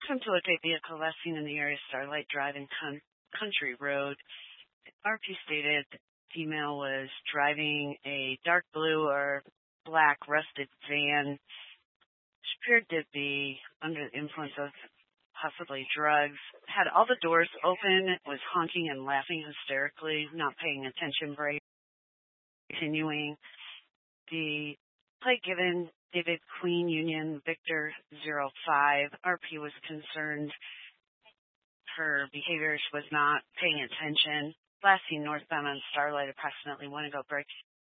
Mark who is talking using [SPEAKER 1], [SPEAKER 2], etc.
[SPEAKER 1] Consolidate vehicle last seen in the area Starlight Drive and Country Road. RP stated the female was driving a dark blue or black rusted van. She appeared to be under the influence of possibly drugs. Had all the doors open, was honking and laughing hysterically, not paying attention, brake. Continuing. The plate given David Queen Union Victor 05. RP was concerned her behavior. She was not paying attention. Last seen northbound on Starlight, approximately 1 ago, brake